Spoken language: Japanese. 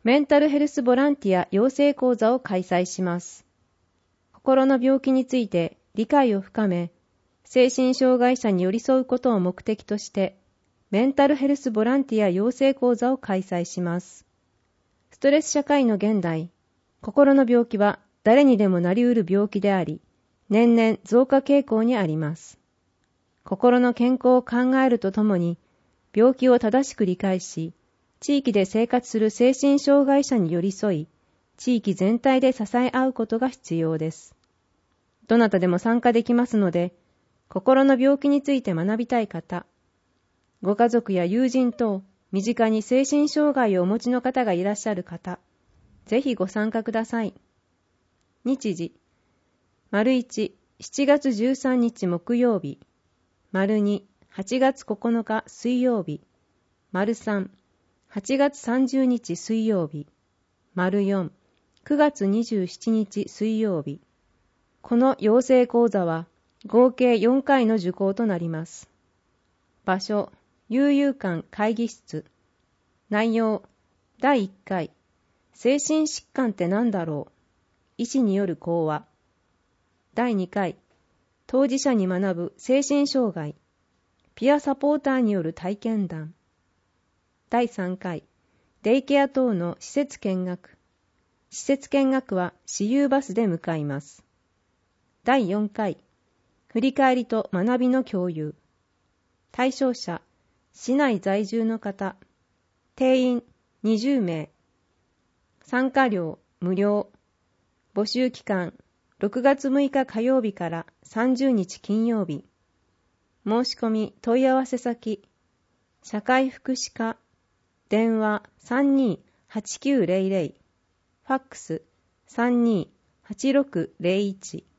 メンタルヘルスボランティア養成講座を開催します。心の病気について理解を深め、精神障害者に寄り添うことを目的として、メンタルヘルスボランティア養成講座を開催します。ストレス社会の現代、心の病気は誰にでもなりうる病気であり、年々増加傾向にあります。心の健康を考えるとともに、病気を正しく理解し、地域で生活する精神障害者に寄り添い、地域全体で支え合うことが必要です。どなたでも参加できますので、心の病気について学びたい方、ご家族や友人等、身近に精神障害をお持ちの方がいらっしゃる方、ぜひご参加ください。日時、1、7月13日木曜日、2、8月9日水曜日、3、8月30日水曜日、4、9月27日水曜日。この養成講座は合計4回の受講となります。場所、悠々館会議室。内容、第1回、精神疾患って何だろう？医師による講話。第2回、当事者に学ぶ精神障害。ピアサポーターによる体験談。第3回、デイケア等の施設見学。施設見学は私有バスで向かいます。第4回、振り返りと学びの共有。対象者、市内在住の方。定員20名。参加料無料。募集期間6月6日火曜日から30日金曜日。申し込み問い合わせ先、社会福祉課、電話32-8900、ファックス32-8601。